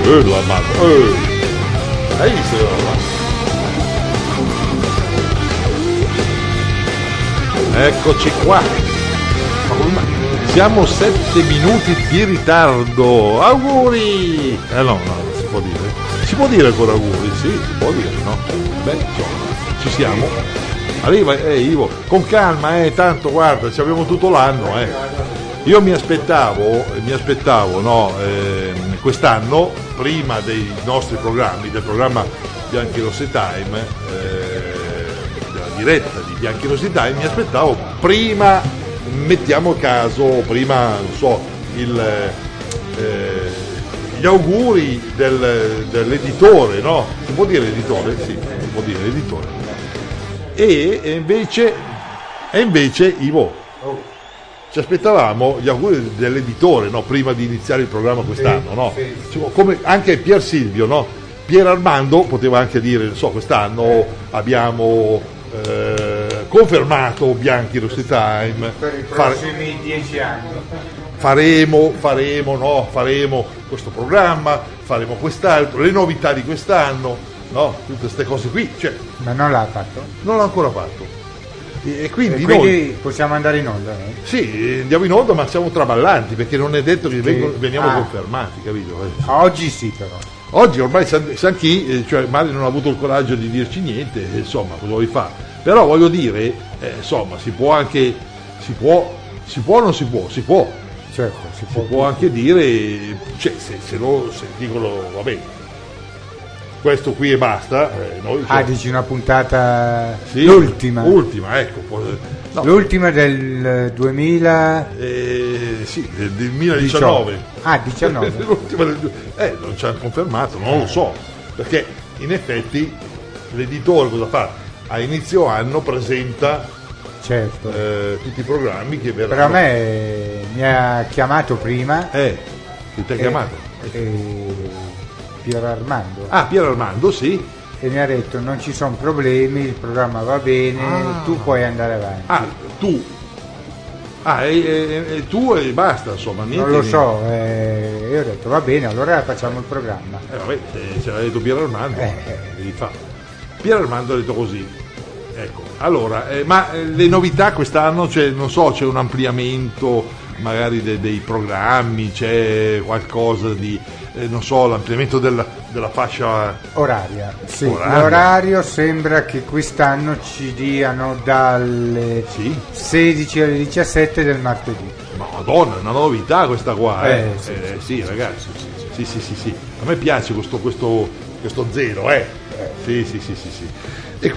la mano. Hai visto la mano? Eccoci qua. Ma come mai? Siamo 7 minuti di ritardo. Auguri! No, non si può dire. Si può dire ancora auguri? Sì, si può dire, no? Beh, insomma, ci siamo. Arriva, Ivo, con calma, tanto guarda, ci abbiamo tutto l'anno, Io mi aspettavo, no, quest'anno, prima dei nostri programmi, del programma Bianchi Rossi Time, della diretta di Bianchi Rossi Time, mi aspettavo prima, mettiamo caso, prima, non so, gli auguri dell'editore, no? Si può dire editore? Sì, si può dire editore. E invece Ivo, ci aspettavamo gli auguri dell'editore, no? Prima di iniziare il programma quest'anno, no? Cioè, come anche Pier Silvio, no? Pier Armando poteva anche dire, non so, quest'anno abbiamo confermato Bianchi Rossi Time per i prossimi 10 anni. Faremo questo programma, faremo quest'altro, le novità di quest'anno. No, tutte queste cose qui, cioè, ma non l'ha fatto? Non l'ha ancora fatto. E quindi noi possiamo andare in onda? Sì, andiamo in onda, ma siamo traballanti perché non è detto che veniamo confermati, capito? Oggi sì, però. Oggi ormai san chi, cioè Mario non ha avuto il coraggio di dirci niente, insomma, cosa vuoi fare? Però voglio dire, insomma, si può anche, si può o non si può? Si può. Certo, si può anche dire, cioè, se dicono, va bene. Questo qui e basta. Noi, dici una puntata, sì, l'ultima, ecco. No, l'ultima del 2000. Sì, del 2019. 19. Non ci hanno confermato, non lo so. Perché in effetti l'editore cosa fa? A inizio anno presenta tutti i programmi che verranno. Però a me mi ha chiamato prima. Chi ti ha chiamato? Pier Armando. Pier Armando, sì. E mi ha detto non ci sono problemi, il programma va bene, tu puoi andare avanti. Tu e basta, insomma, niente. Non lo so, io ho detto va bene, allora facciamo il programma. Vabbè, ce l'ha detto Pier Armando, li fa. Pier Armando ha detto così. Ecco, allora, ma le novità quest'anno, cioè, non so, c'è un ampliamento magari dei programmi, c'è qualcosa di, non so, l'ampliamento della fascia oraria. Sì, l'orario sembra che quest'anno ci diano dalle 16 alle 17 del martedì. Madonna, è una novità questa qua, sì, ragazzi. Sì. A me piace questo zero, Sì. E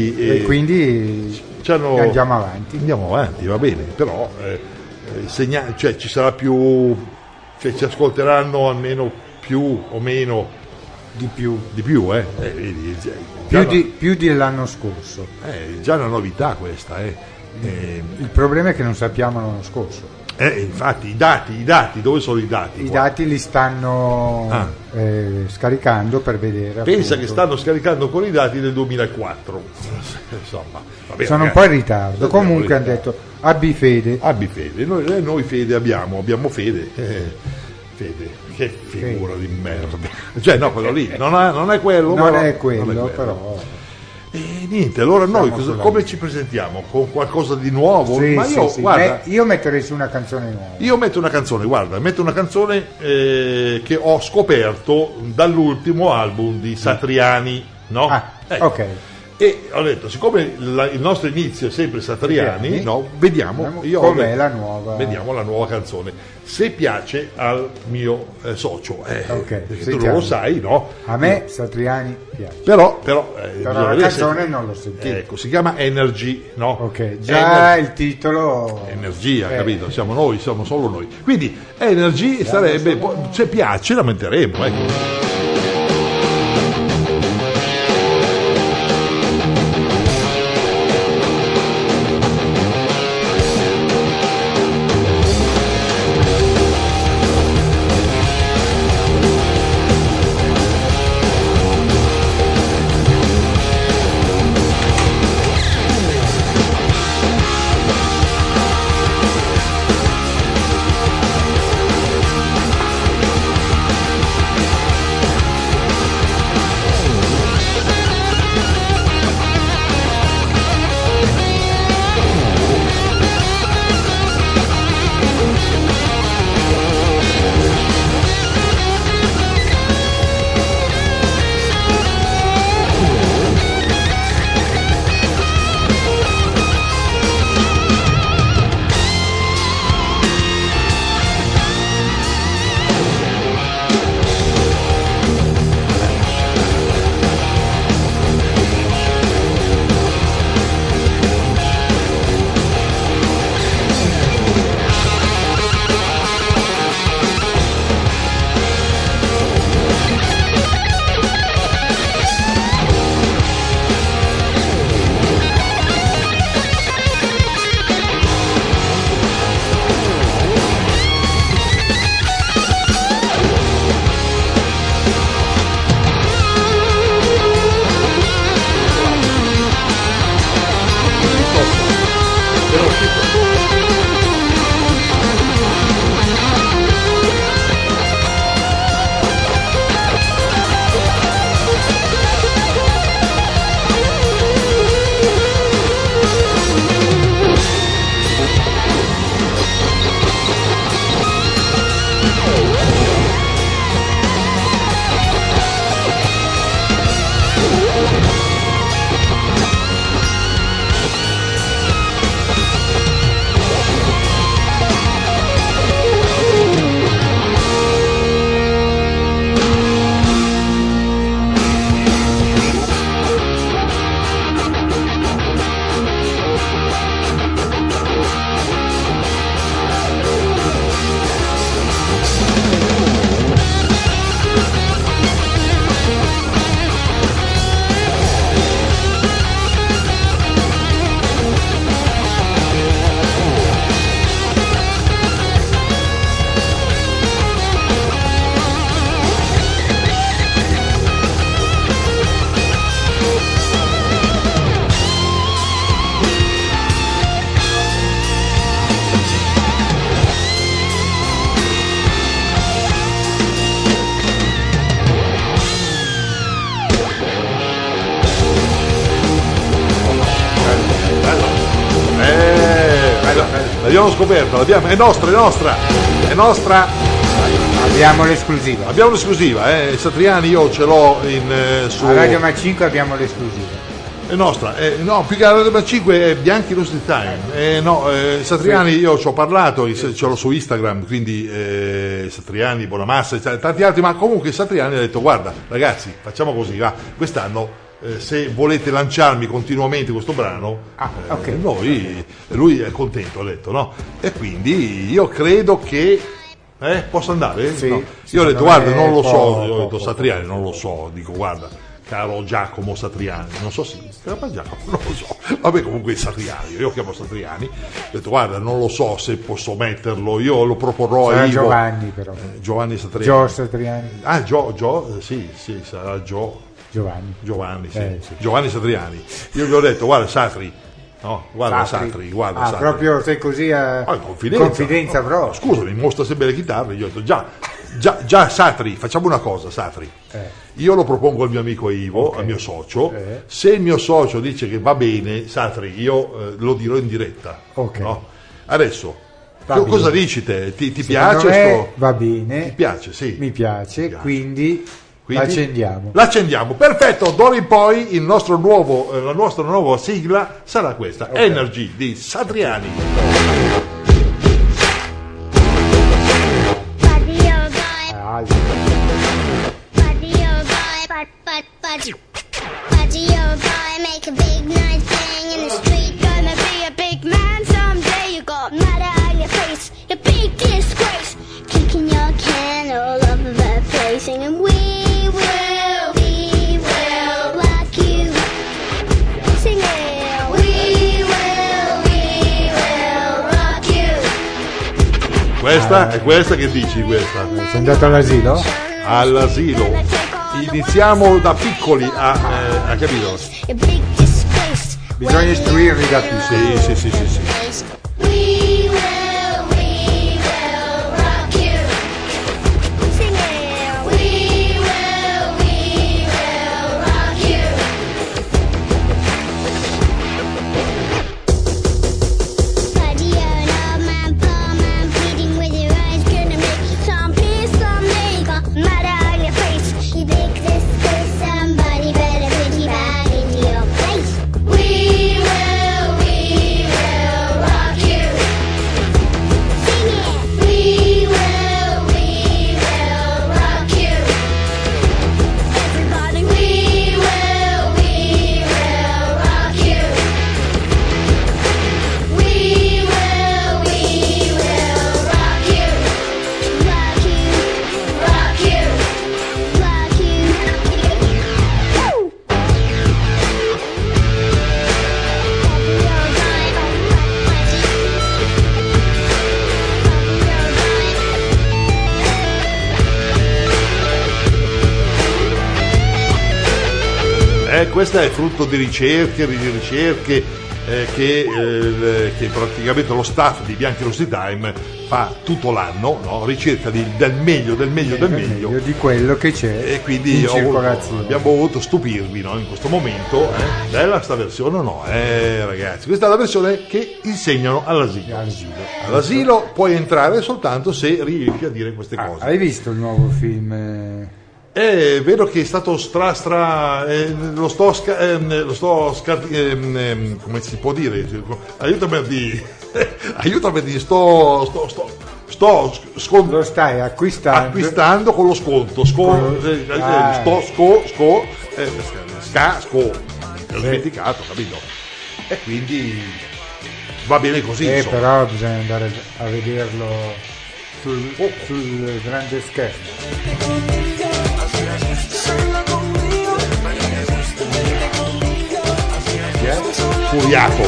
quindi andiamo avanti, va bene, però cioè ci sarà più, cioè ci ascolteranno almeno più o meno di più, vedi, più dell'anno scorso, già una novità questa, il problema è che non sappiamo l'anno scorso. Infatti i dati, dove sono i dati? I dati li stanno scaricando per vedere. Pensa che stanno scaricando con i dati del 2004. Insomma, vabbè, sono un po' in ritardo. Comunque hanno detto abbi fede. Noi fede abbiamo fede. Fede, che figura di merda. Cioè no, quello lì non è quello. Non è quello, però. E niente, allora noi come ci presentiamo? Con qualcosa di nuovo? Ma guarda, io metterei su una canzone nuova. Io metto una canzone che ho scoperto dall'ultimo album di Satriani, no? Ok. E ho detto, siccome il nostro inizio è sempre Satriani, no, vediamo com'è vediamo la nuova canzone. Se piace al mio socio, perché tu non lo sai, no? A me Satriani piace. Però la canzone non l'ho sentita. Ecco, si chiama Energy, no? Ok, già il titolo. Energia, capito? Siamo solo noi. Quindi Energy sarebbe, se piace la metteremo, ecco. L'abbiamo scoperta, è nostra. Abbiamo l'esclusiva. Satriani io ce l'ho su a Radio Ma 5 abbiamo l'esclusiva. È nostra, no, più che la Radio Ma 5 è Bianchi Rusty Time. Satriani io ci ho parlato, ce l'ho su Instagram, quindi Satriani, Bonamassa, tanti altri, ma comunque Satriani ha detto guarda ragazzi, facciamo così, va, quest'anno se volete lanciarmi continuamente questo brano, okay. Lui è contento, ha detto, no? E quindi io credo che posso andare? Sì, no. Io ho detto guarda, non lo so, io ho detto Satriani, non lo so, dico guarda, caro Giacomo Satriani, non so se si chiama Giacomo, non lo so, vabbè comunque Satriani, io chiamo Satriani, ho detto guarda, non lo so se posso metterlo, io lo proporrò a Ivo. Giovanni però. Giovanni Satriani. Gio Satriani. Sì, sarà Giovanni, sì. Sì. Giovanni Satriani. Io gli ho detto guarda Satri, no, guarda Satri. Satri. Proprio sei così a confidenza proprio. Scusa, mi mostra sempre le chitarre, io ho detto già Satri, facciamo una cosa Satri. Io lo propongo al mio amico Ivo, al mio socio. Se il mio socio dice che va bene, Satri, io lo dirò in diretta. No? Adesso cosa dici te? Ti piace? Va bene. Ti piace, sì. Mi piace. Quindi l'accendiamo, perfetto. D'ora in poi la nostra nuova sigla sarà questa, Energy di Satriani. È questa che dici questa? Sei andato all'asilo? All'asilo. Iniziamo da piccoli a capito? Bisogna istruirli da piccoli. Sì. Questa è frutto di ricerche che praticamente lo staff di Bianchi Rusty Time fa tutto l'anno, no? Ricerca del meglio di quello che c'è, e quindi abbiamo voluto stupirvi, no? In questo momento. Bella sta versione o no? Ragazzi, questa è la versione che insegnano all'asilo puoi entrare soltanto se riesci a dire queste cose. Hai visto il nuovo film? Vedo che è stato come si può dire, aiutami lo stai acquistando con lo sconto, ho dimenticato, capito? E quindi va bene così, però bisogna andare a vederlo sul grande schermo. Furiaco.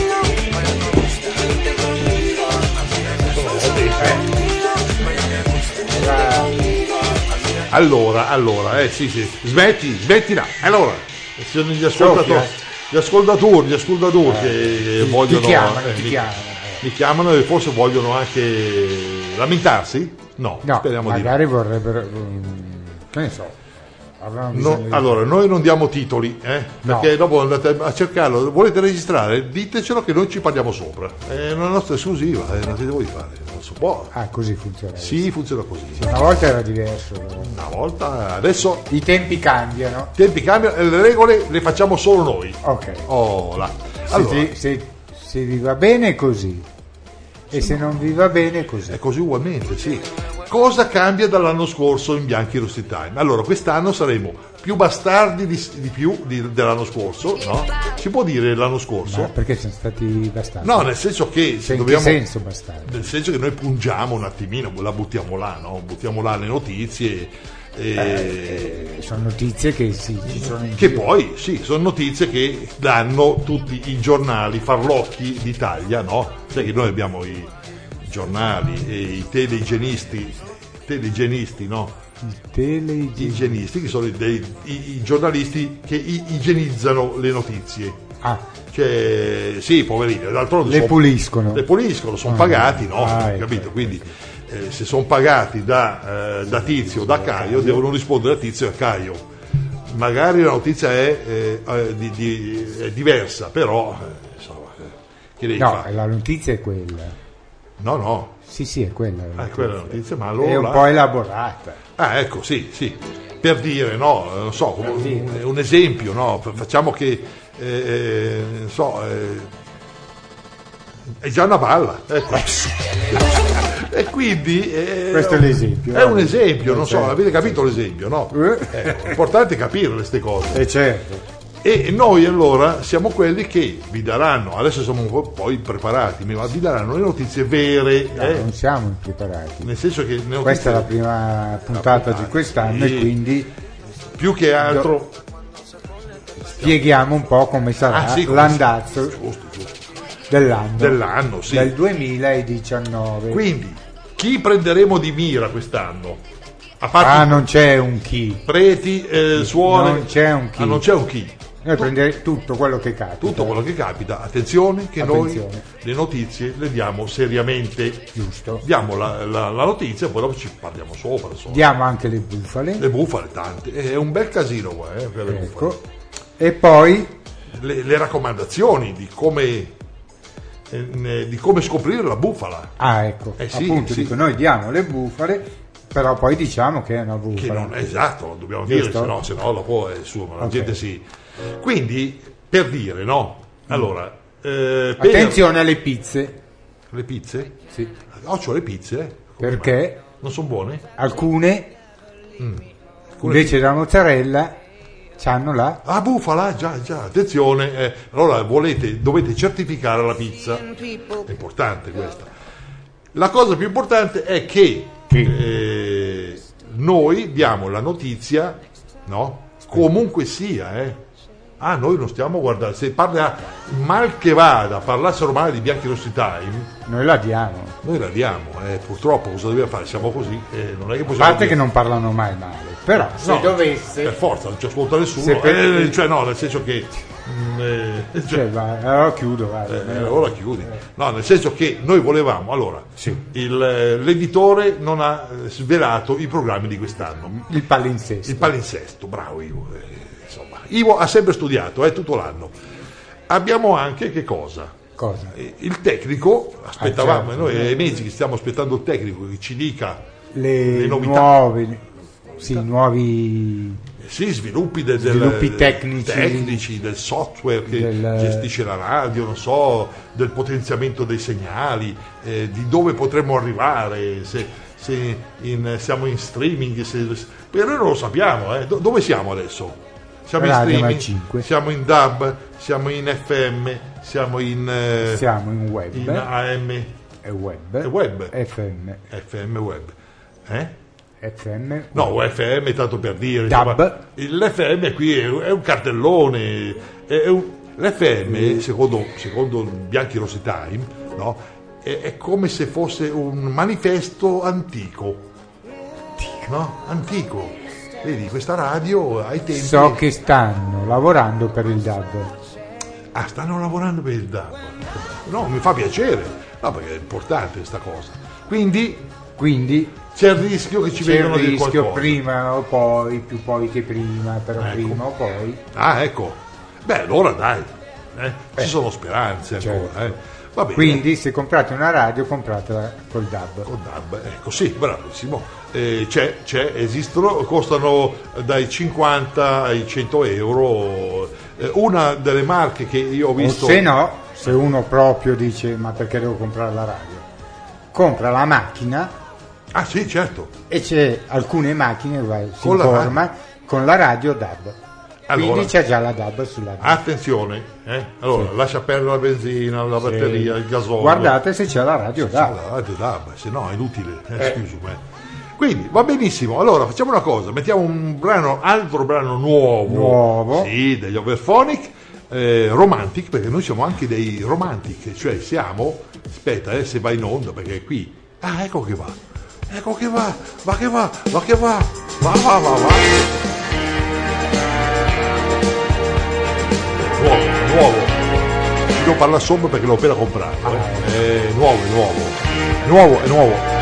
Allora, sì, smettila. Allora, sono gli ascoltatori che vogliono mi chiamano e forse vogliono anche lamentarsi? No, speriamo magari di no. Vorrebbero, che ne so, Allora, noi non diamo titoli, perché dopo andate a cercarlo, volete registrare, ditecelo che noi ci parliamo sopra. È una nostra esclusiva, non ti devo fare, non si può. Ah, così funziona. Sì, funziona così. Sì, una volta era diverso. Una volta, adesso i tempi cambiano. I tempi cambiano e le regole le facciamo solo noi. Ok. Là. Allora, se vi va bene è così. E se non vi va bene è così. È così ugualmente, sì. Cosa cambia dall'anno scorso in Bianchi Rossi Time? Allora, quest'anno saremo più bastardi dell'anno scorso, no? Si può dire l'anno scorso? Ma perché siamo stati bastardi? No, nel senso che in che senso bastardi? Nel senso che noi pungiamo un attimino, la buttiamo là, no? Buttiamo là le notizie. Sono notizie che ci sono in che giro. Poi sì, sono notizie che danno tutti i giornali farlocchi d'Italia, no? Sai che noi abbiamo i giornali e i teleigienisti, no? Igienisti, che sono i giornalisti che igienizzano le notizie. Cioè, sì, poverini, d'altronde le puliscono, sono pagati, no? Capito? Ecco. Quindi se sono pagati da Tizio o da Caio, devono rispondere a Tizio e a Caio. Magari la notizia è diversa, però insomma, che devi fare? La notizia è quella. No. Sì, è quella. È quella la notizia, ma allora è un po' elaborata. Ecco, sì. Per dire, no, non so, un esempio, no? Facciamo che è già una balla, ecco. E quindi questo è l'esempio. È un esempio, non so, avete capito l'esempio, no? È importante capire queste cose. Certo. E noi allora siamo quelli che vi daranno, adesso siamo un po' impreparati, ma vi daranno le notizie vere. Non siamo impreparati. Nel senso che questa è la prima puntata di quest'anno, e quindi più che altro spieghiamo un po' come sarà l'andazzo dell'anno, sì. Del 2019. Quindi chi prenderemo di mira quest'anno? Non c'è un chi. Preti, suore. Non c'è un chi. Non c'è un chi. Noi prenderemo tutto quello che capita. Tutto quello che capita. Attenzione che noi le notizie le diamo seriamente. Giusto. Diamo la notizia e poi dopo ci parliamo sopra. Insomma. Diamo anche le bufale. Le bufale tante. È un bel casino qua, per le bufale. E poi le raccomandazioni di come scoprire la bufala. Ecco. Appunto, dico, noi diamo le bufale, però poi diciamo che è una bufala. Che non è esatto, lo dobbiamo dire, se no dopo è su, ma la gente si. Quindi, per dire, no? Allora, attenzione alle pizze. Le pizze? Sì. C'ho le pizze. Perché? Mai? Non sono buone? Alcune invece della mozzarella c'hanno la bufala, già, attenzione, allora dovete certificare la pizza, è importante questa. La cosa più importante è che noi diamo la notizia, no? Comunque sia, noi non stiamo guardando, se parla mal che vada, parlassero male di Bianchi Rossi Time, noi la diamo, purtroppo cosa dobbiamo fare? Siamo così, non è che possiamo. A parte che non parlano mai male, però se dovesse, per forza non ci ascolta nessuno, cioè no, nel senso che allora chiudo, allora chiudi. No, nel senso che noi volevamo, allora l'editore non ha svelato i programmi di quest'anno. Il palinsesto, bravo Ivo ha sempre studiato tutto l'anno. Abbiamo anche che cosa? Il tecnico, aspettavamo, certo. Noi è mesi che stiamo aspettando il tecnico che ci dica le novità. Nuovi sviluppi tecnici, del software che gestisce la radio, non so, del potenziamento dei segnali, di dove potremmo arrivare, se siamo in streaming, per noi non lo sappiamo, dove siamo adesso? Siamo in streaming, 5. Siamo in DAB, siamo in FM, siamo in web, in AM e web. FM web. FM. No, FM tanto per dire. DAB. L'FM qui è un cartellone. L'FM, secondo Bianchi Rossi Time, no? È come se fosse un manifesto antico. No? Antico. Vedi, questa radio ai tempi. So che stanno lavorando per il DAB. Stanno lavorando per il DAB. No, mi fa piacere. No, perché è importante questa cosa. Quindi c'è il rischio che ci vengano di qualcosa. Prima o poi, più poi che prima, però ecco. Prima o poi. Ah, ecco. Beh, allora dai, ci sono speranze ancora. Certo. Va bene. Quindi se comprate una radio, compratela col DAB. Con DAB, ecco, sì, bravissimo. Costano dai 50 ai 100 euro. Una delle marche che io ho visto... O se no, se uno proprio dice ma perché devo comprare la radio? Compra la macchina. Ah sì, certo. E c'è alcune macchine, si informa, con la radio DAB. Allora, quindi c'è già la DAB sulla DAB. Attenzione, allora sì. lascia perdere la benzina, la batteria, il gasolio. Guardate se c'è la radio DAB. La radio DAB, se no è inutile, scusi me. Quindi va benissimo, allora facciamo una cosa, mettiamo un altro brano nuovo. Sì, degli Overphonic, Romantic, perché noi siamo anche dei romantic, cioè siamo, aspetta se va in onda, perché qui, ecco che va, nuovo, ci devo parlare sopra perché l'ho appena comprato, è nuovo.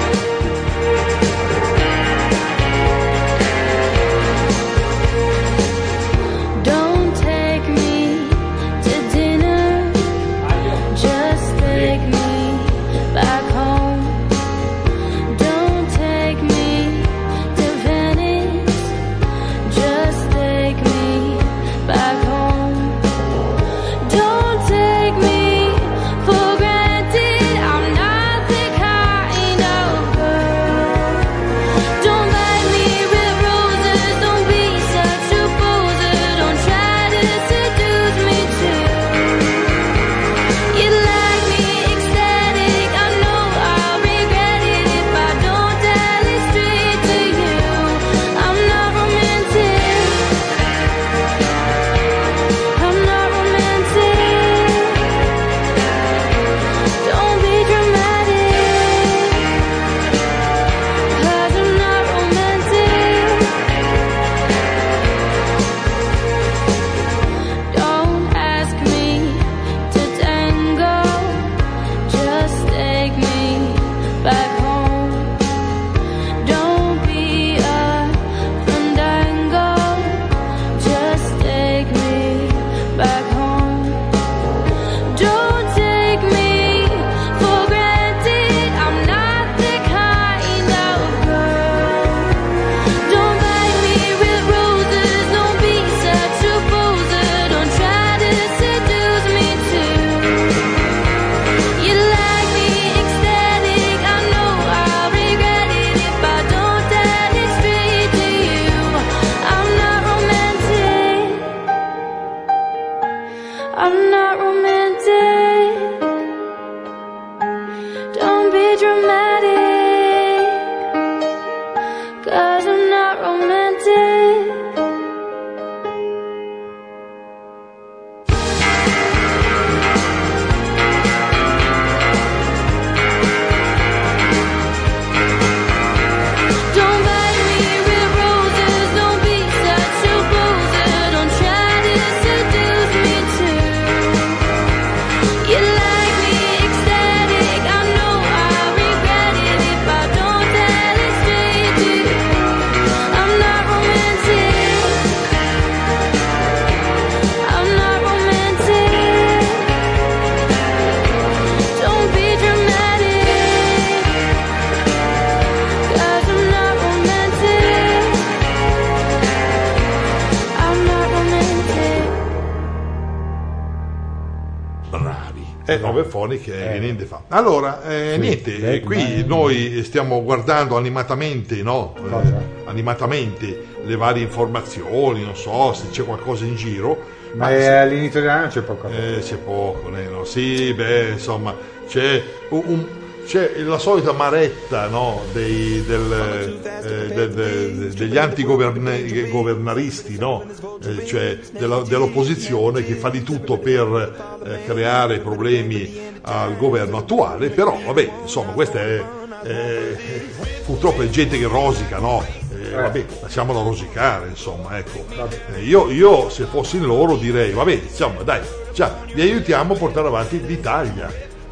Overphonic che niente fa. Allora, niente, qui noi stiamo guardando animatamente, animatamente le varie informazioni, non so se c'è qualcosa in giro. Ma all'inizio dell'anno c'è poco. C'è poco, no? Sì, insomma, c'è la solita maretta, no? Degli antigovernaristi, no? Cioè dell'opposizione che fa di tutto per creare problemi al governo attuale, però vabbè, insomma, questa è purtroppo è gente che rosica, no? Vabbè, lasciamola rosicare, insomma, ecco. Io se fossi loro direi, vabbè, insomma, dai, vi aiutiamo a portare avanti l'Italia.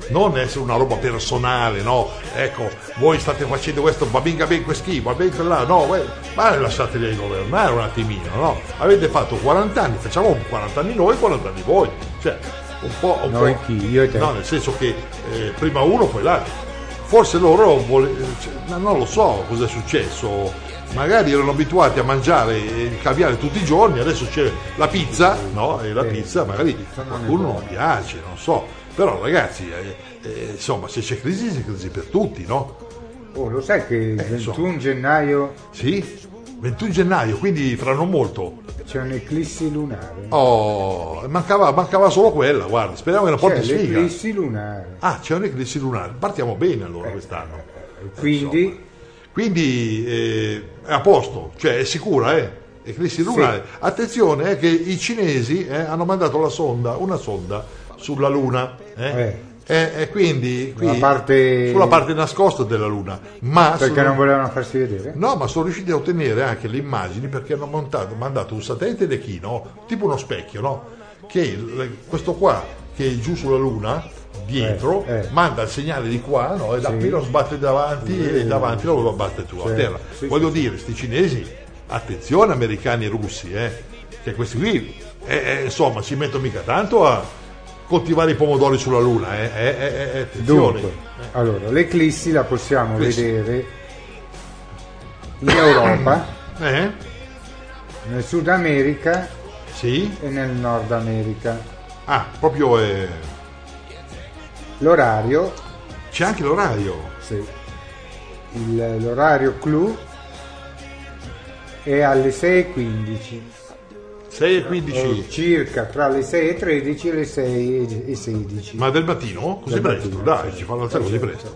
non essere una roba personale, no? Ecco, voi state facendo questo, va bene schifo, va bene là, no, ma lasciateli governare un attimino, no? Avete fatto 40 anni, facciamo 40 anni noi, 40 anni voi, cioè un po'. Chi? Io e te. No, nel senso che prima uno, poi l'altro. Forse loro non lo so cosa è successo, magari erano abituati a mangiare il caviale tutti i giorni, adesso c'è la pizza, no? E la pizza magari a qualcuno non piace, non so, però ragazzi, insomma, se c'è crisi per tutti, no? Oh, lo sai che il 21 gennaio... Sì? 21 gennaio, quindi fra non molto. C'è un'eclissi lunare. Oh, mancava solo quella, guarda, speriamo che la porti sfiga. C'è l'eclissi lunare. Ah, c'è un'eclissi lunare, partiamo bene allora quest'anno. Quindi è a posto, cioè è sicura, eclissi lunare. Sì. Attenzione, che i cinesi hanno mandato una sonda sulla Luna. E quindi sulla parte nascosta della Luna, ma perché non volevano farsi vedere? No, ma sono riusciti a ottenere anche le immagini perché hanno mandato un satellite d'Echino, tipo uno specchio, no? Che questo qua che è giù sulla Luna dietro manda il segnale di qua, no? E da qui lo sbatte davanti e davanti lo batte tu a terra. Voglio dire, sti cinesi, attenzione, americani e russi, che questi qui insomma ci mettono mica tanto a coltivare i pomodori sulla Luna, attenzione. Dunque, allora, l'eclissi la possiamo vedere in Europa, nel Sud America e nel Nord America. Ah, proprio l'orario. C'è anche l'orario. Sì. L'orario clou è alle 6:15. 6:15 circa tra le 6:13 e le 6:16. Ma del mattino? Così presto? Mattino, dai, ci fanno alzare così presto.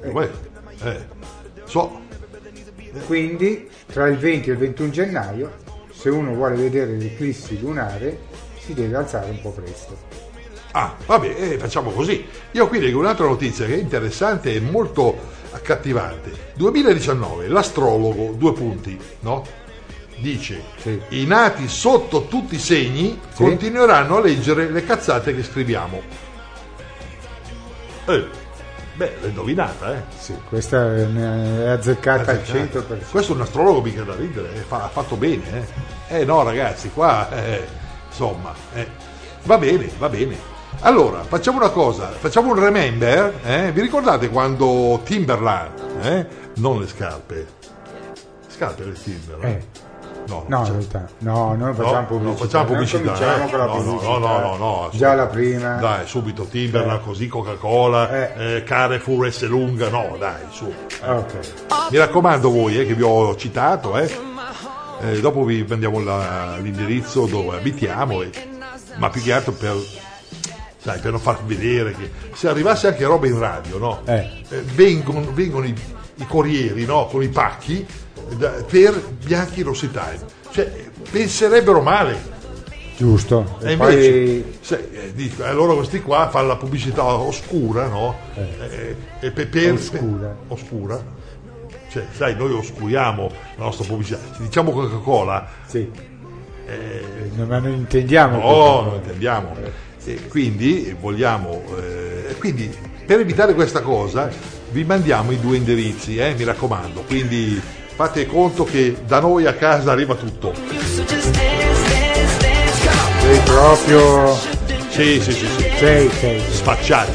Quindi tra il 20 e il 21 gennaio, se uno vuole vedere l'eclissi lunare, si deve alzare un po' presto. Ah, vabbè, facciamo così. Io qui leggo un'altra notizia che è interessante e molto accattivante. 2019, l'astrologo, 2 punti, no? Dice, i nati sotto tutti i segni continueranno a leggere le cazzate che scriviamo. L'hai indovinata, Sì, questa è azzeccata al 100%. Questo è un astrologo mica da ridere, ha fatto bene, no ragazzi, qua, insomma, va bene. Allora, facciamo una cosa, facciamo un remember, vi ricordate quando Timberland, non le scarpe del Timberland? No, in realtà noi facciamo pubblicità. Non facciamo pubblicità. Cominciamo con la pubblicità. No. Già la prima. Dai, subito Timberland, così Coca-Cola, Carrefour, S lunga, no, dai, su. Okay. Mi raccomando voi che vi ho citato, dopo vi mandiamo l'indirizzo dove abitiamo, ma più che altro per non far vedere che se arrivasse anche roba in radio, no? Vengono i corrieri, no? Con i pacchi per Bianchi Rossi Time, cioè penserebbero male, giusto? E invece allora questi qua fanno la pubblicità oscura, no? Oscura, cioè sai, noi oscuriamo la nostra pubblicità, se diciamo Coca-Cola non intendiamo, non intendiamo, e quindi vogliamo quindi per evitare questa cosa vi mandiamo i 2 indirizzi, mi raccomando, quindi fate conto che da noi a casa arriva tutto. Sei proprio... Sì. Sei. Sfacciati.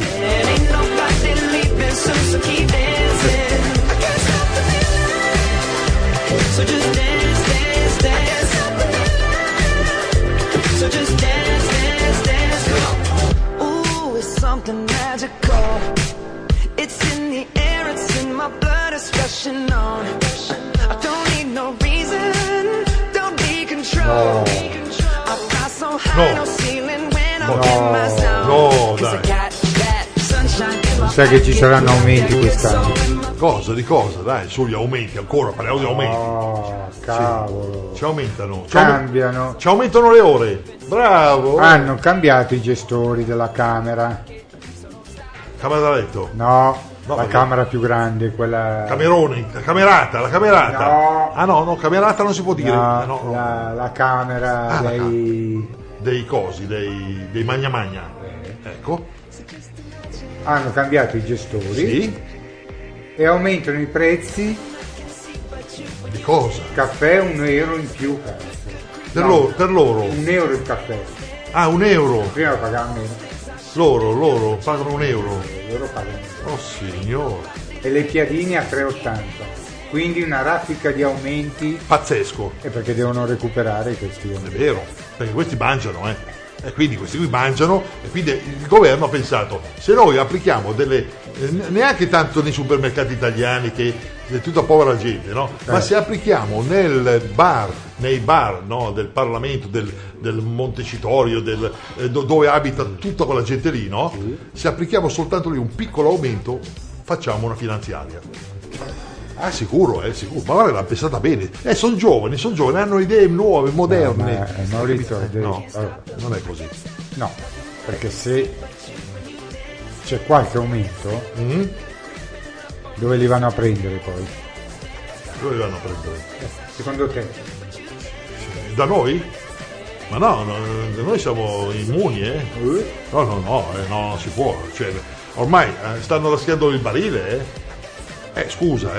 Ooh, it's something magical. It's in the air, it's in my blood, it's rushing on. I don't need no reason, don't be control. I fly so high, no ceiling when I'm in my zone. No, dai. Sai che ci saranno aumenti quest'anno. Cosa? Di cosa? Dai, sugli aumenti, ancora parliamo di aumenti. Oh, cavolo. Ci aumentano. Cambiano. Ci aumentano le ore. Bravo. Hanno cambiato i gestori della camera. Camera da letto? No, la camera più grande, quella... La camerata. No. Ah no, camerata non si può dire. No. La camera dei cosi, dei magna. Ecco. Hanno cambiato i gestori Sì. e aumentano i prezzi. Di cosa? Caffè €1 in più, cazzo. Per No, loro. €1 il caffè. Ah, €1. Prima pagavano meno, Loro pagano €1. loro pagano meno. Oh signore. E le piadine a 3,80. Quindi una raffica di aumenti, Pazzesco. e perché devono recuperare questi È aumenti. vero, perché questi mangiano, E quindi questi qui mangiano, e quindi il governo ha pensato, se noi applichiamo delle, neanche tanto nei supermercati italiani che è tutta povera gente, no? Ma se applichiamo nei bar, no? Del Parlamento, del Montecitorio, dove abita tutta quella gente lì, no? Se applichiamo soltanto lì un piccolo aumento, facciamo una finanziaria. Ah, sicuro, sicuro. Ma guarda, l'ha pensata bene. Sono giovani, hanno idee nuove, moderne. No, ma, Maurizio, No, allora, non è così. no, perché se c'è qualche aumento, dove li vanno a prendere poi? Dove li vanno a prendere? Secondo te? Da noi? Ma no, noi siamo immuni, No, non si può. Cioè, ormai stanno raschiando il barile, Scusa,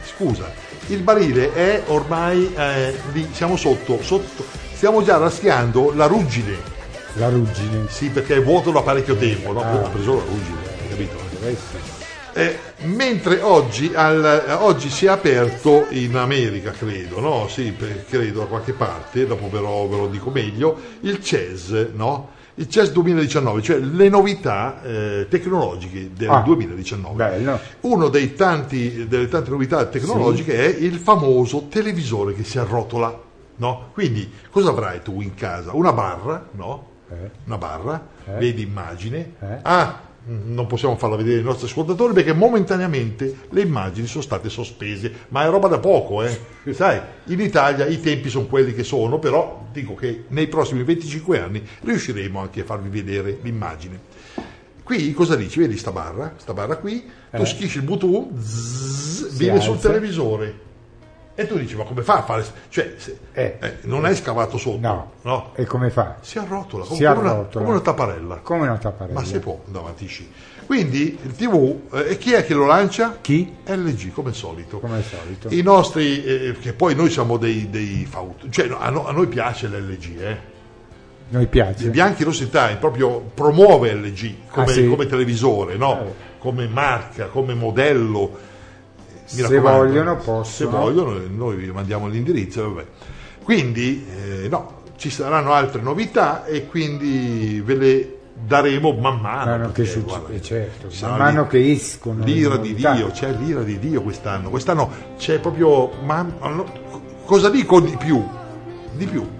il barile è ormai lì, siamo sotto, stiamo già raschiando la ruggine. La ruggine. Sì, perché è vuoto da parecchio tempo, no? Ho preso la ruggine, hai capito? Mentre oggi si è aperto in America, credo, no? Sì, credo da qualche parte, dopo ve lo dico meglio, il CES, no? Il CES 2019, cioè le novità tecnologiche del 2019. Bello. Uno delle tante novità tecnologiche è il famoso televisore che si arrotola, no? Quindi cosa avrai tu in casa? Una barra, no? Una barra, vedi immagine. Non possiamo farla vedere ai nostri ascoltatori perché momentaneamente le immagini sono state sospese, ma è roba da poco, Sai, in Italia i tempi sono quelli che sono, però dico che nei prossimi 25 anni riusciremo anche a farvi vedere l'immagine. Qui cosa dici? Vedi sta barra qui, tu schisci il bottone, viene sul televisore. E tu dici, ma come fa a fare? Cioè, non è scavato sotto. No. E come fa? Si arrotola, come una tapparella. Come una tapparella. Ma si può, davanti sci. Quindi il TV, e chi è che lo lancia? Chi? LG, come al solito. Come al solito. I nostri, che poi noi siamo dei fautori, cioè a noi piace l'LG, Noi piace. Bianchi Rossi Time proprio promuove LG come televisore, no? Come marca, come modello. Se vogliono possono. Se vogliono, noi vi mandiamo l'indirizzo, vabbè. Quindi ci saranno altre novità e quindi ve le daremo man mano. Certo, man mano che escono. L'ira di Dio, c'è l'ira di Dio quest'anno. Quest'anno c'è proprio. Cosa dico di più? Di più.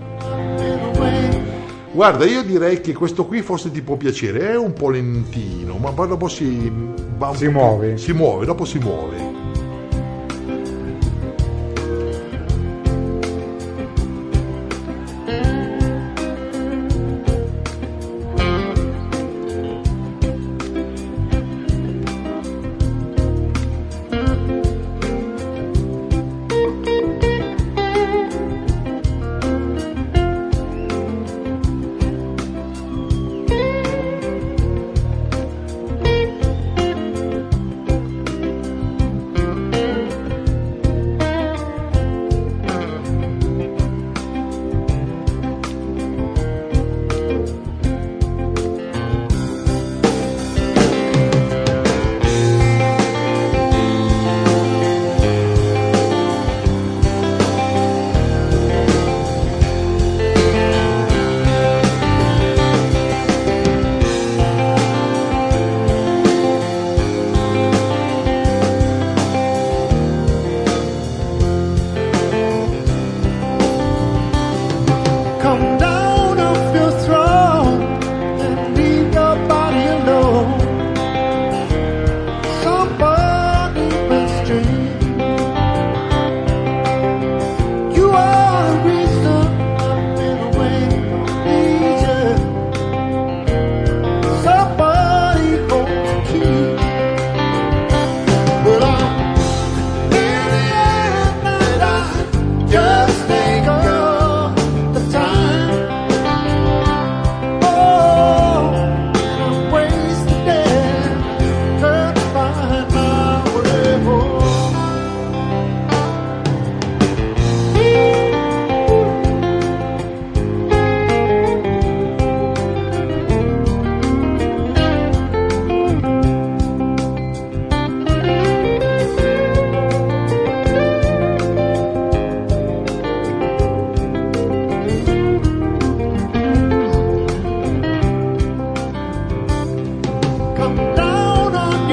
Guarda, io direi che questo qui forse ti può piacere, è un po' lentino, ma poi dopo si muove. Si muove, dopo si muove.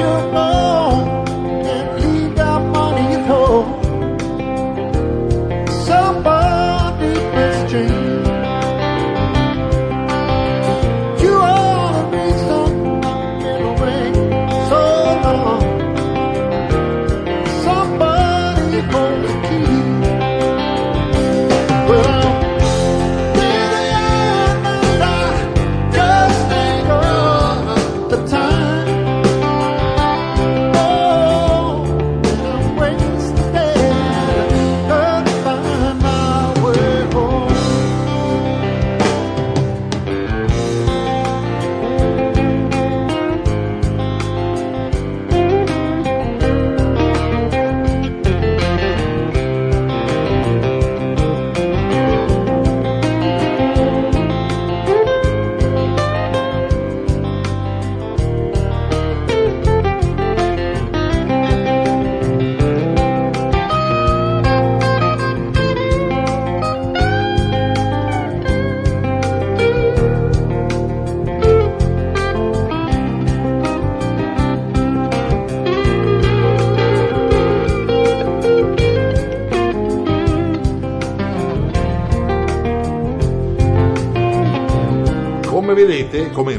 vedete, come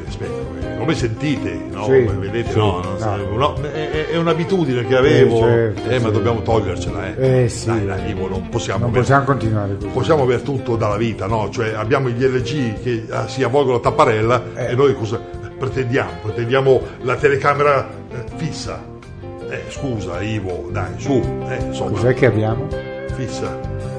sentite, no? Sì, vedete, sì, no, è un'abitudine che avevo, certo, ma dobbiamo togliercela, sì. Dai, Ivo, non possiamo continuare così. Possiamo avere tutto dalla vita, no? Cioè abbiamo gli LG che si avvolgono la tapparella e noi cosa pretendiamo? Pretendiamo la telecamera fissa. Scusa Ivo, dai, su, insomma. Cos'è che abbiamo? Fissa.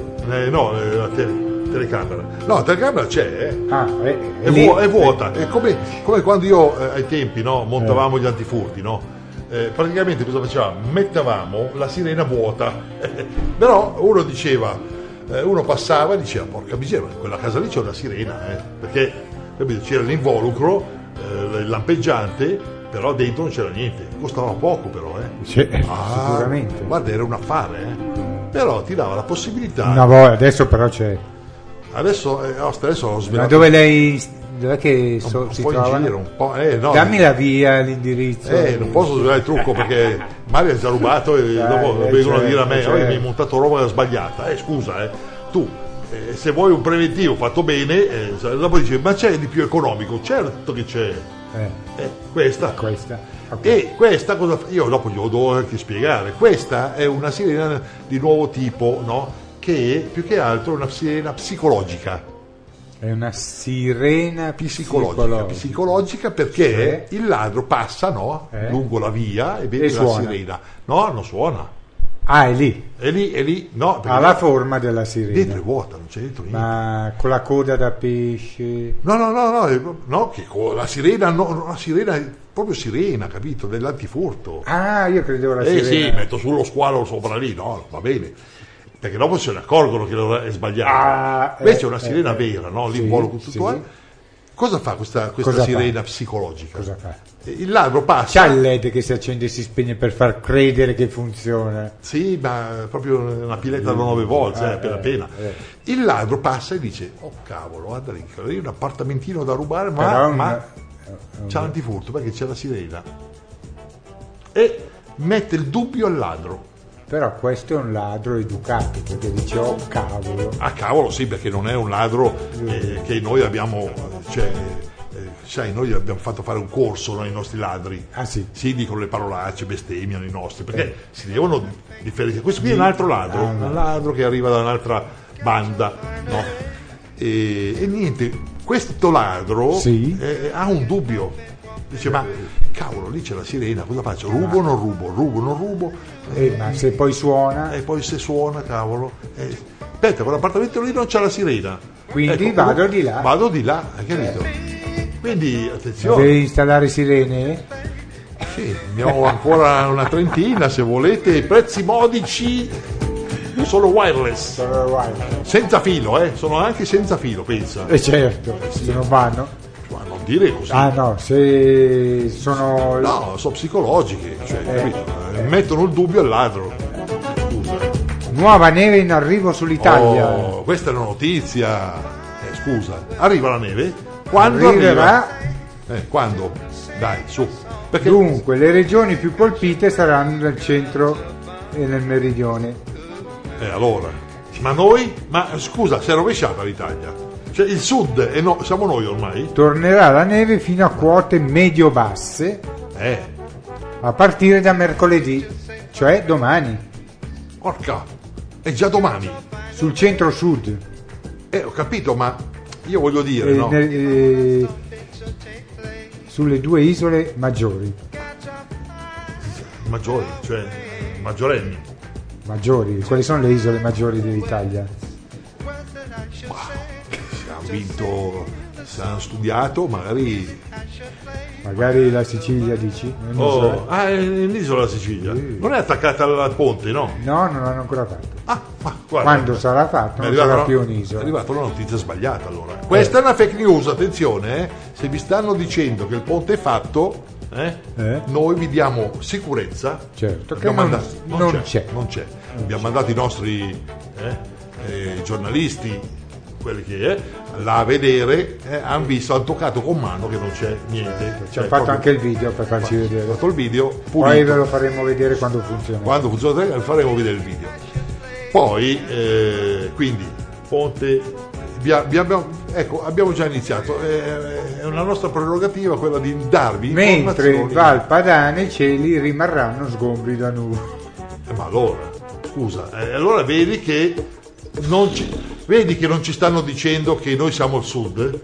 La telecamera. No, la telecamera c'è, è vuota. È come quando io ai tempi, no, montavamo gli antifurti, no? Praticamente cosa facevamo? Mettevamo la sirena vuota. Però uno diceva, uno passava e diceva, porca miseria, in quella casa lì c'è una sirena, perché capito, c'era l'involucro, il lampeggiante, però dentro non c'era niente, costava poco però, sicuramente. Guarda, era un affare, però ti dava la possibilità. Adesso però c'è. Adesso l'ho svelato. Ma dov'è che si trova? In giro, un po', no, dammi la via, l'indirizzo. Non posso svelare il trucco perché Mario ha già rubato e dopo vengono a dire a me, mi hai montato roba sbagliata. Scusa, tu se vuoi un preventivo fatto bene, dopo dici, ma c'è di più economico? Certo che c'è. Questa. Okay. E questa cosa io dopo glielo devo anche spiegare. Questa è una sirena di nuovo tipo, no? Che è più che altro una sirena psicologica. È una sirena psicologica perché il ladro passa, no? Lungo la via e vede la sirena. No, non suona. È lì. È lì, no. Ha la forma della sirena. Dentro è vuota, non c'è dentro niente. Ma con la coda da pesce. No, che con la sirena, la sirena è proprio sirena, capito? Dell'antifurto. Io credevo la sirena. Sì, metto sullo squalo sopra lì, no, va bene. Perché dopo se ne accorgono che è sbagliato. Invece è una sirena vera, no? L'involucro tutto. Cosa fa questa sirena psicologica? Cosa fa? Il ladro passa. C'ha il LED che si accende e si spegne per far credere che funziona. Sì, ma proprio una piletta da 9 volt, appena. Il ladro passa e dice: oh cavolo, guarda lì, un appartamentino da rubare, ma c'ha l'antifurto perché c'è la sirena. E mette il dubbio al ladro. Però questo è un ladro educato, perché dice oh cavolo. Cavolo sì, perché non è un ladro che noi abbiamo, sai, noi abbiamo fatto fare un corso ai nostri ladri. Sì, dicono le parolacce, bestemmiano i nostri, perché si devono differenziare. Questo qui è un altro ladro, un ladro che arriva da un'altra banda, no? E niente, questo ladro ha un dubbio. Dice, ma cavolo, lì c'è la sirena, cosa faccio? Rubo o non rubo? Rubo o non rubo? Ma se poi suona? E poi se suona, cavolo. Aspetta, quell'appartamento lì non c'è la sirena. Quindi vado di là. Vado di là, hai capito? Quindi, attenzione. Devi installare sirene? Sì, ne ho ancora una trentina, se volete. Prezzi modici, solo wireless. Senza filo, sono anche senza filo, pensa. Certo, se non vanno. Ma non dire così. No, se sono. No, sono psicologiche, mettono il dubbio al ladro. Scusa. Nuova neve in arrivo sull'Italia. Questa è una notizia. Scusa, arriva la neve? Quando arriva? Quando? Dai, su. Perché... Dunque, le regioni più colpite saranno nel centro e nel meridione. Allora, ma noi? Ma scusa, si è rovesciata l'Italia. Cioè il sud, e no, siamo noi ormai? Tornerà la neve fino a quote medio-basse a partire da mercoledì, cioè domani. Porca, è già domani. Sul centro-sud. Ho capito, ma io voglio dire, no? Sulle 2 isole maggiori. Maggiori, cioè maggiorenni. Maggiori, quali sono le isole maggiori dell'Italia? Se hanno vinto, se hanno studiato, magari la Sicilia, dici? È un'isola la Sicilia. Sì. Non è attaccata al ponte, no? No, non l'hanno ancora fatto. Ma guarda, quando sarà fatto non sarà più un'isola. È arrivata una notizia sbagliata allora. Questa è una fake news, attenzione, se vi stanno dicendo che il ponte è fatto, noi vi diamo sicurezza. Certo, che non c'è. Abbiamo mandato i nostri giornalisti, quelli che là a vedere, hanno visto, hanno toccato con mano che non c'è niente. Ci hanno fatto anche il video per farci vedere. Ho fatto il video pulito. Poi ve lo faremo vedere quando funziona. Quando funziona faremo vedere il video. Poi quindi ponte abbiamo già iniziato, è una nostra prerogativa quella di darvi mentre in Val Padana i cieli rimarranno sgombri da nuvole. Ma allora scusa, allora vedi che non ci stanno dicendo che noi siamo al sud?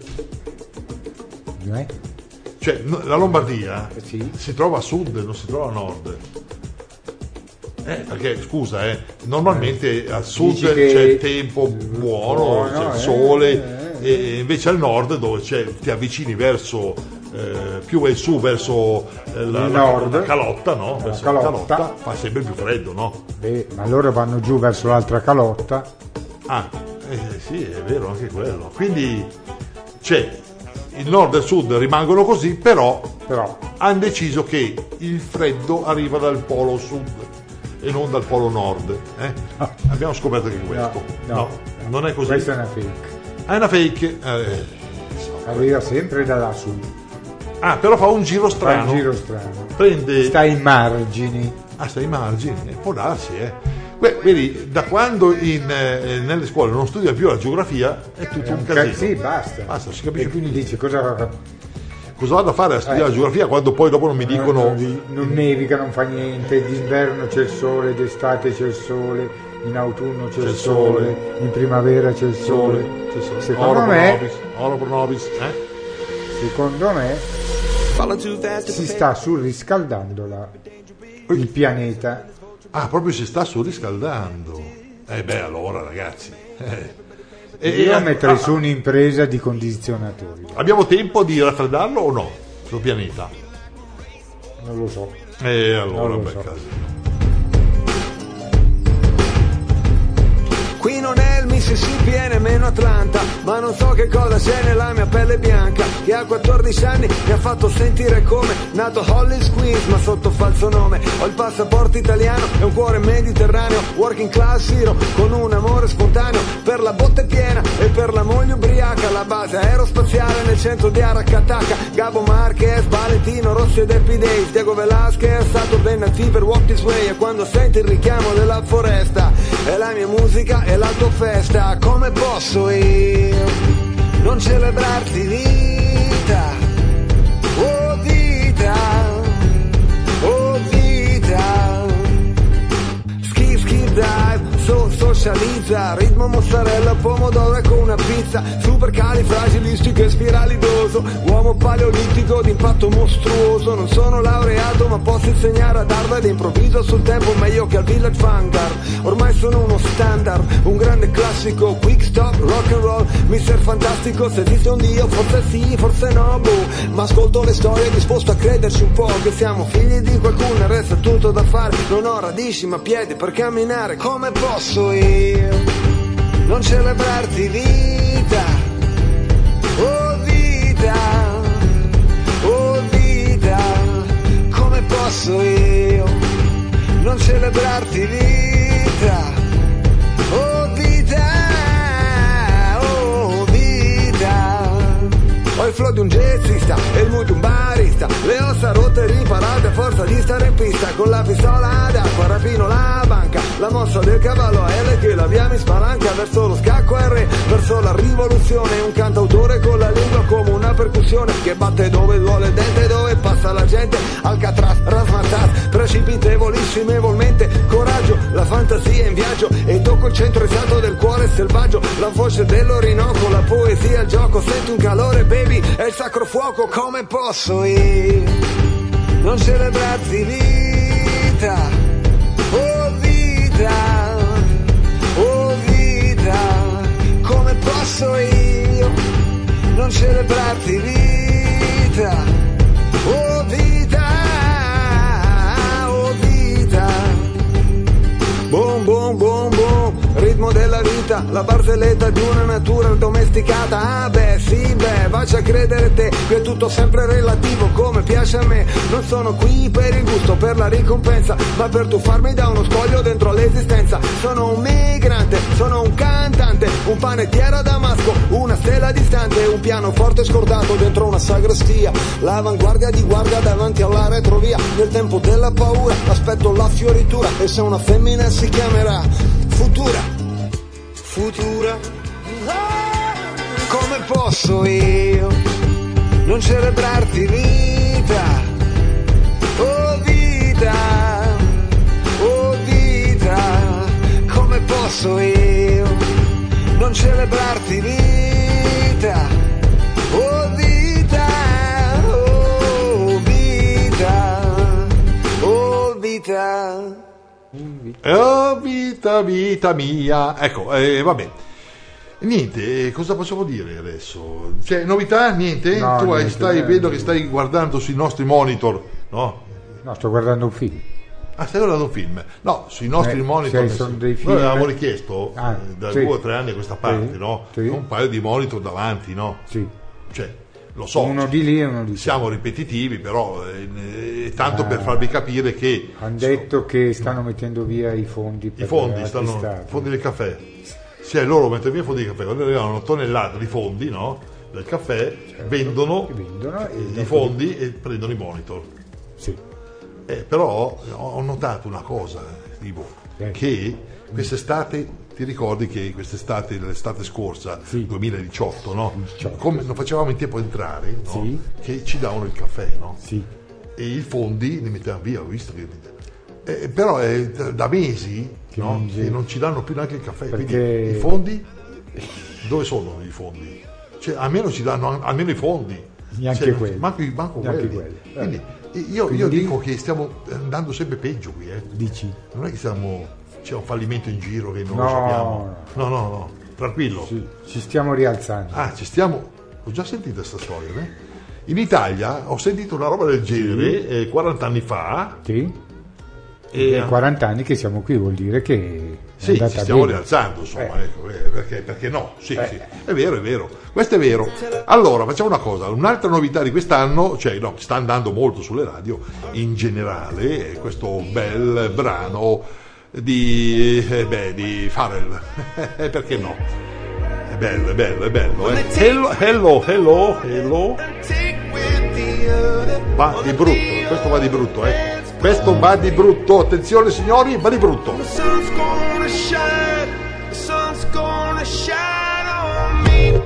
Cioè la Lombardia si trova a sud, non si trova a nord. Perché scusa, normalmente al sud c'è il tempo buono, c'è il sole, e invece al nord dove ti avvicini verso più vai su verso la calotta, no? Verso la calotta fa sempre più freddo, no? Ma loro vanno giù verso l'altra calotta. Sì, è vero anche quello. Quindi il nord e il sud rimangono così, però hanno deciso che il freddo arriva dal polo sud e non dal polo nord. Abbiamo scoperto che questo no, non è così. Questa è una fake. È una fake. Arriva sempre da lassù. Però fa un giro strano. Sta ai margini. Sta ai margini, può darsi, Vedi, da quando nelle scuole non studia più la geografia è tutto un casino. Sì, basta. Non si capisce più niente. Dice cosa vado a fare a studiare la geografia quando poi dopo non mi dicono non nevica, non fa niente, d'inverno c'è il sole, d'estate c'è il sole, in autunno c'è il sole, in primavera c'è il sole. Secondo me si sta surriscaldando il pianeta. Proprio si sta surriscaldando. Allora ragazzi. Io metterei su un'impresa di condizionatori. Abbiamo tempo di raffreddarlo o no? Sul pianeta? Non lo so. Allora caso. Qui non è il Mississippi e nemmeno Atlanta, ma non so che cosa c'è nella mia pelle bianca, che a 14 anni mi ha fatto sentire come nato Hollis Queens, ma sotto falso nome. Ho il passaporto italiano e un cuore mediterraneo, working class hero, con un amore spontaneo per la botte piena e per la moglie ubriaca. La base aerospaziale nel centro di Aracataca, Gabo Marquez, Valentino Rossi ed Happy Days, Diego Velasquez, Saturday Night Fever, Walk This Way. E quando senti il richiamo della foresta, è la mia musica e la tua festa. Come posso io non celebrarti vita? Oh vita, oh vita. Skip, skip, dive, socializza, ritmo mozzarella, pomodoro e con una pizza, supercalifragilistico e spiralidoso, uomo paleolitico d'impatto mostruoso. Non sono laureato ma posso insegnare ad Harvard, improvviso sul tempo meglio che al Village Vanguard. Ormai sono uno standard, un grande classico, quick stop, rock and roll, Mr. Fantastico. Se esiste un Dio forse sì, forse no, ma ascolto le storie disposto a crederci un po', che siamo figli di qualcuno e resta tutto da fare. Non ho radici ma piedi per camminare. Come posso io non celebrarti vita? Oh vita, oh vita. Come posso io non celebrarti vita? Oh vita, oh vita. Ho il flow di un jazzista e il mood di un barista, le ossa rotte riparate pista con la pistola d'acqua, rapino la banca, la mossa del cavallo L che la via mi spalanca verso lo scacco R, verso la rivoluzione, un cantautore con la lingua come una percussione che batte dove duole il dente, dove passa la gente, Alcatraz, Rasmatas, precipitevolissimamente, coraggio, la fantasia in viaggio e tocco il centro esatto del cuore selvaggio, la voce dell'Orinoco, la poesia, il gioco, senti un calore baby, è il sacro fuoco, come posso io non celebrarti vita, oh vita, oh vita, come posso io non celebrarti vita, oh vita, oh vita, boom boom boom boom, ritmo della vita, la barzelletta di una natura domesticata, ah beh sì beh, vacci a credere te, che è tutto sempre relativo come piace a me, non sono qui per il gusto, per la ricompensa, ma per tuffarmi da uno scoglio dentro l'esistenza, sono un migrante, sono un cantante, un panettiere a Damasco, una stella distante, un pianoforte scordato dentro una sagrestia, l'avanguardia di guardia davanti alla retrovia, nel tempo della paura aspetto la fioritura, e se una femmina si chiamerà Futura, futura, come posso io non celebrarti vita, oh vita, oh vita, come posso io non celebrarti vita, oh vita, oh vita, oh vita. Oh vita, vita mia. Ecco, vabbè. Niente, cosa possiamo dire adesso? C'è novità? Niente? No, Tu niente, vedo che stai guardando sui nostri monitor, no? No, sto guardando un film. Ah, stai guardando un film? No, sui nostri monitor. sono dei Noi film. avevamo richiesto da sì. 2 o 3 anni a questa parte, Sì, no? sì. Un paio di monitor davanti, no? Sì. Cioè, lo so. Uno di lì e uno di Siamo ripetitivi, però tanto per farvi capire che hanno detto che stanno mettendo via i fondi per i fondi l'acquistato. i fondi del caffè. Sì, loro mettono via i fondi del caffè, quando arrivano una tonnellata di fondi, no? Del caffè, vendono e i fondi e prendono i monitor. Sì. Però ho notato una cosa, Ivo, che quest'estate, ti ricordi che quest'estate, l'estate scorsa, Sì. 2018, no? 18. Come non facevamo in tempo a entrare, no? Sì. Che ci davano il caffè, no? Sì. E i fondi li mettevano via, ho visto che però è da mesi, no? Che non ci danno più neanche il caffè. Perché- Quindi i fondi dove sono i fondi? Cioè, almeno ci danno almeno i fondi. Neanche Cioè, quelli. manco Neanche quelli. quelli. Quindi io dico che stiamo andando sempre peggio qui, Dici? non è che c'è un fallimento in giro che non No, lo sappiamo. No, tranquillo. Sì, ci stiamo rialzando. Ci stiamo. Ho già sentito questa storia, In Italia ho sentito una roba del genere 40 anni fa. Sì. E 40 anni che siamo qui, vuol dire che è sì, andata ci stiamo bene. rialzando, insomma, ecco, perché no? Sì, sì, è vero, questo è vero. Allora, facciamo una cosa, un'altra novità di quest'anno, cioè no, sta andando molto sulle radio in generale, è questo bel brano di Pharrell, perché no? È bello. Hello. Va di brutto, questo va di brutto, Questo va di brutto, attenzione signori, va di brutto. The sun's gonna shine, the sun's gonna shine on me.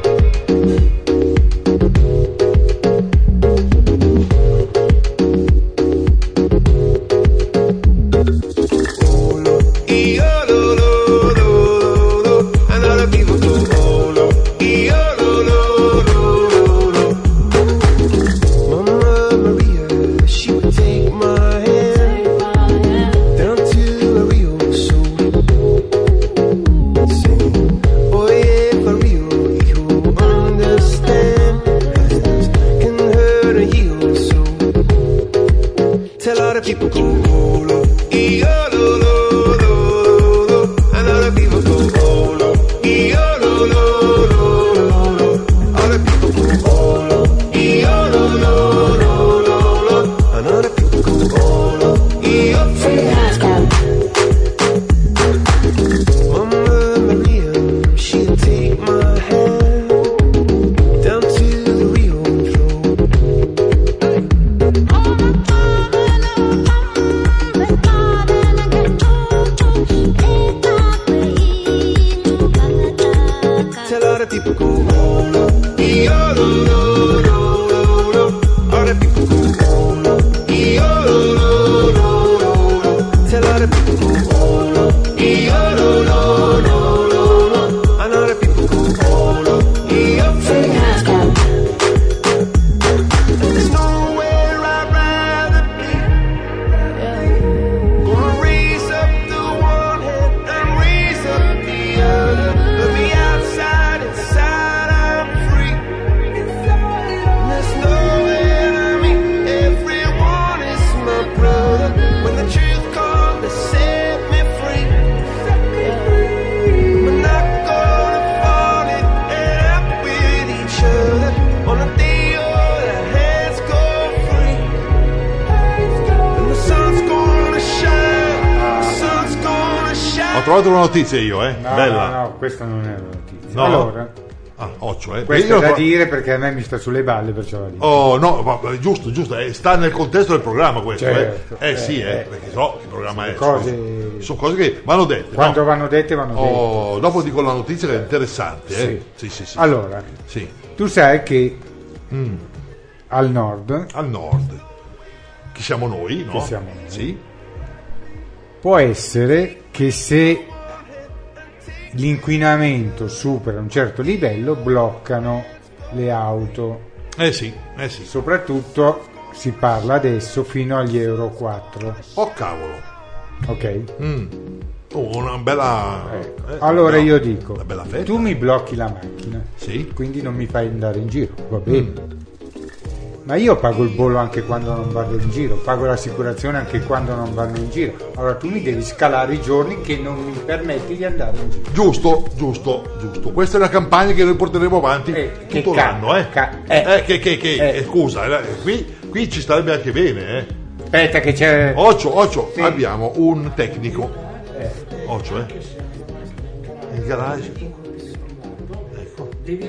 trovato una notizia io, bella. No, questa non è una notizia. No? Allora, occhio, questo è da dire perché a me mi sta sulle balle, perciò la dico. Oh, no, ma giusto, sta nel contesto del programma questo, Certo, sì, perché so che programma è. Sono cose che vanno dette. Quando no? vanno dette, vanno dette. Dopo dico la notizia che è interessante, Sì. Allora, sì. tu sai che al nord, chi siamo noi, no? Che siamo noi. Sì. Può essere che se l'inquinamento supera un certo livello bloccano le auto. Sì. Soprattutto si parla adesso fino agli Euro 4. Oh cavolo. Ok? Una bella. Allora io dico, una bella fetta. tu mi blocchi la macchina, Sì. quindi non mi fai andare in giro, va bene. Ma io pago il bollo anche quando non vado in giro, pago l'assicurazione anche quando non vanno in giro. Allora tu mi devi scalare i giorni che non mi permetti di andare in giro. Giusto. Questa è una campagna che noi porteremo avanti tutto l'anno, Scusa, qui ci starebbe anche bene, Aspetta che c'è. Occhio, Sì. abbiamo un tecnico. Occhio, il garage. Ecco.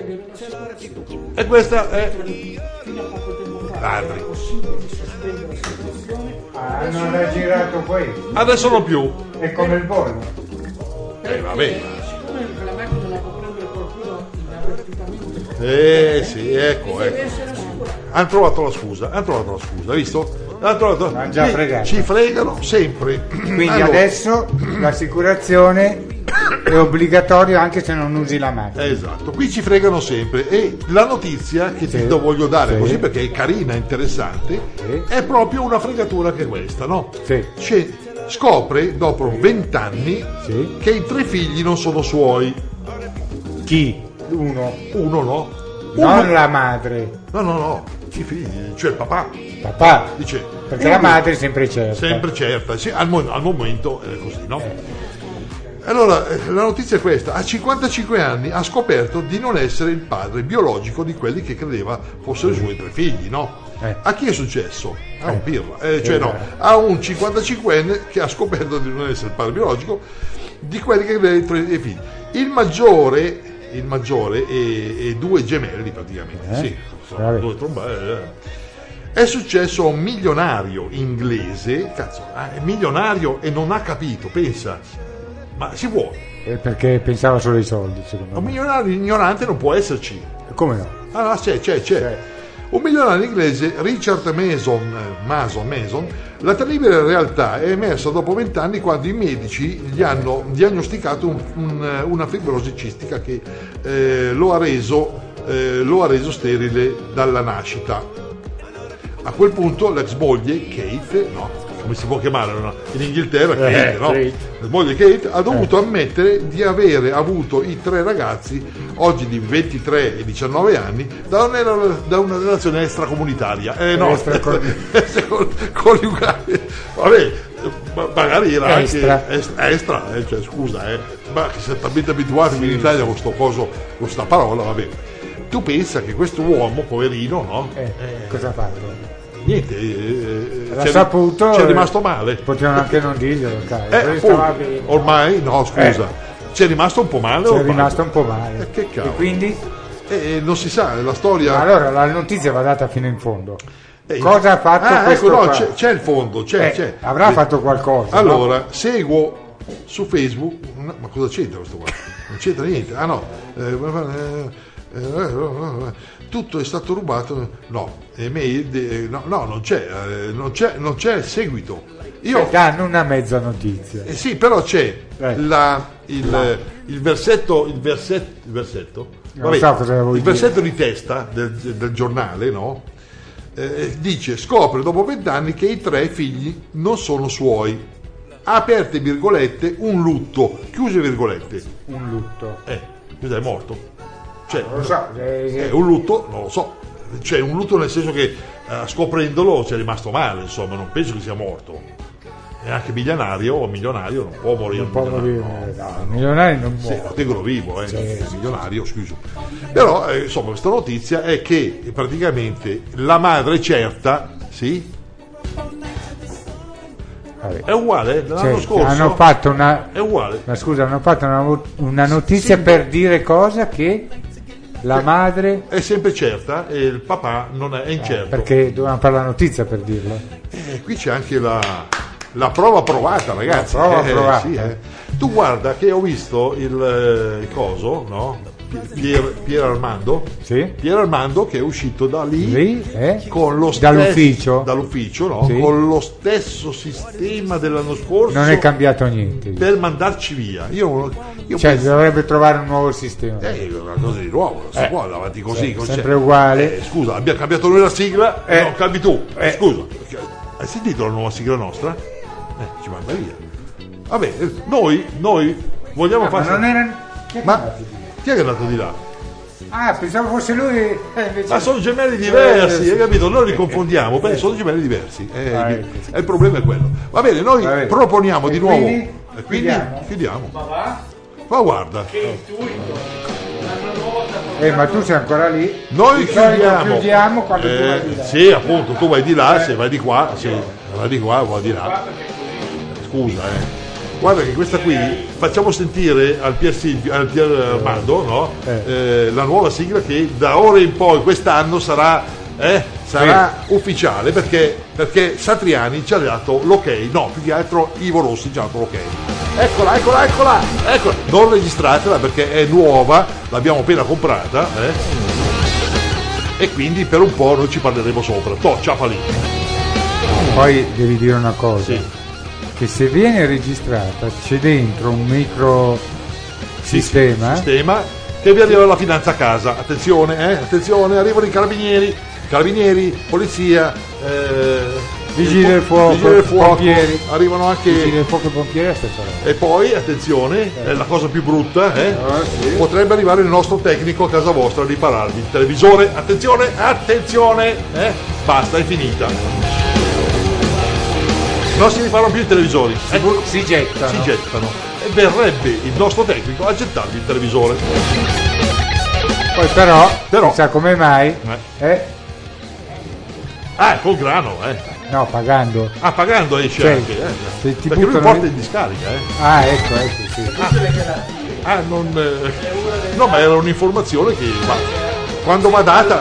E questa è ladri. Non ha girato questo. Adesso non più. È come il bollo. Vabbè. La macchina la può prendere qualcuno inavvertitamente. Sì, ecco. Hanno trovato la scusa, hai visto? L'hanno già fregato. Ci fregano sempre. Quindi Allora, adesso l'assicurazione è obbligatoria anche se non usi la macchina. esatto, qui ci fregano sempre e la notizia che ti voglio dare Sì. così perché è carina, interessante, Sì. è proprio una fregatura che questa, no? Sì. Scopre dopo 20 anni Sì. che i 3 figli non sono suoi. Chi? Uno. Uno no. Non la madre. No, i figli, cioè il papà. Papà. Dice, Perché la madre è sempre certa. sempre certa, sì, al momento è così, no? Allora, la notizia è questa: a 55 anni ha scoperto di non essere il padre biologico di quelli che credeva fossero i suoi 3 figli, no? A chi è successo? A un pirla, a un 55enne che ha scoperto di non essere il padre biologico di quelli che credeva i 3 figli. Il maggiore e 2 gemelli praticamente, sì, sono 2 tromboni. È successo a un milionario inglese, è milionario e non ha capito, pensa, ma si può. Perché pensava solo ai soldi, secondo Un me. milionario ignorante non può esserci. Come no? Ah, c'è. Un milionario inglese, Richard Mason, la terribile realtà è emersa dopo 20 anni quando i medici gli hanno diagnosticato una fibrosi cistica che lo ha reso sterile dalla nascita. A quel punto l'ex moglie Kate, come si può chiamare in Inghilterra, Kate, no? Kate. La moglie Kate ha dovuto ammettere di avere avuto i 3 ragazzi, oggi di 23 e 19 anni, da una relazione extracomunitaria. Coniugale. Vabbè, magari era anche extra, cioè, scusa, ma che siamo talmente abituati in Italia con questa parola, vabbè. Tu pensa che questo uomo, poverino, no? Cosa ha fatto? Niente, L'ha saputo, c'è rimasto male. Potevano anche non dirglielo, stava bene. Ormai, no, scusa, c'è rimasto un po' male. C'è rimasto un po' male. Che cavolo. E quindi? Non si sa, la storia. Allora la notizia va data fino in fondo. Cosa ha fatto questo? Ecco, no, qua? c'è il fondo, c'è. Avrà fatto qualcosa. Allora, no? seguo su Facebook, ma cosa c'entra questo qua? Non c'entra niente. Tutto è stato rubato, non c'è seguito. Danno una mezza notizia. Sì, però c'è il versetto Non so cosa vuoi il versetto di testa del giornale, no? Dice: scopre dopo 20 anni che i 3 figli non sono suoi, aperte virgolette, un lutto, chiuse virgolette. Un lutto. Cos'è, è morto? Cioè, Non lo so. è un lutto, non lo so, cioè un lutto nel senso che scoprendolo c'è rimasto male, insomma, non penso che sia morto. E anche milionario non può morire. Non può morire. No, milionario non Sì, muore. lo tengono vivo, milionario, scusa. Però, insomma, questa notizia è che praticamente la madre certa, sì? Vabbè. È uguale? L'anno Cioè, scorso? hanno fatto una... È uguale. Ma scusa, hanno fatto una notizia per dire cosa? Che la madre... È sempre certa e il papà non è incerto. Perché dovevano fare la notizia per dirlo. Qui c'è anche la prova provata, ragazzi. La prova provata. Sì, Tu guarda che ho visto il coso, no? Pier Armando. Sì? Pier Armando che è uscito da lì con lo dall'ufficio, no? Sì. Con lo stesso sistema dell'anno scorso. Non è cambiato niente. Per mandarci via. Io dovrebbe trovare un nuovo sistema. Una cosa di nuovo, non si può andare avanti così. Sempre uguale. Scusa, abbiamo cambiato noi la sigla, no, cambi tu. Scusa, hai sentito la nuova sigla nostra? Ci manda via. Vabbè, noi vogliamo fare. Ma non era. Chi è che è andato di là? Pensavo fosse lui. Invece... Ma sono gemelli diversi, hai capito? Noi li confondiamo, sono gemelli diversi. Il problema è quello. Va bene, noi proponiamo di nuovo. Quindi chiudiamo. Ma guarda. Ma tu sei ancora lì? Noi chiudiamo quando tu vai di là. Sì, appunto, tu vai di là, se vai di qua, vai di qua, vai di là. Scusa, Guarda che questa qui facciamo sentire al Pier Armando, no? La nuova sigla che da ora in poi quest'anno sarà ufficiale perché Satriani ci ha dato l'ok, no, più che altro Ivo Rossi ci ha dato l'ok. Eccola, non registratela perché è nuova, l'abbiamo appena comprata, e quindi per un po' noi ci parleremo sopra. Ciapa lì. Poi devi dire una cosa. Sì. Che se viene registrata c'è dentro un micro sistema che vi arriva la finanza a casa. Attenzione, arrivano i carabinieri, polizia, vigili del fuoco, pompieri, arrivano anche vigili del fuoco e pompieri, e poi attenzione, è la cosa più brutta, potrebbe arrivare il nostro tecnico a casa vostra a ripararvi il televisore. Attenzione, basta, è finita. Non si riparano più i televisori, si gettano. E verrebbe il nostro tecnico a gettarvi il televisore. Poi però sa come mai? Col grano, No, pagando. Pagando esce anche, perché lui porta in discarica, ecco, sì. No, ma era un'informazione che quando va data.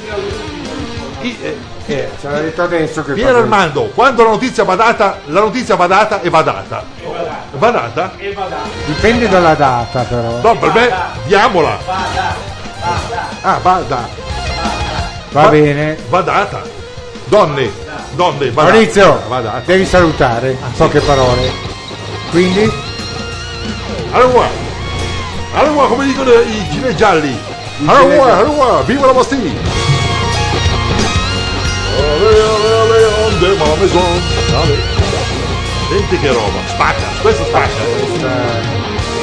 Ce l'ha detto adesso che Pier Armando, quando la notizia va data e va data. Va data? Dipende dalla data però. No, per me diamola. Va bene. Va data. Donne, va Maurizio, va data. devi salutare in poche parole. Quindi? Allora, come dicono i gilet gialli. Allora, viva la Bastille. Senti che roba, spacca, questo spacca.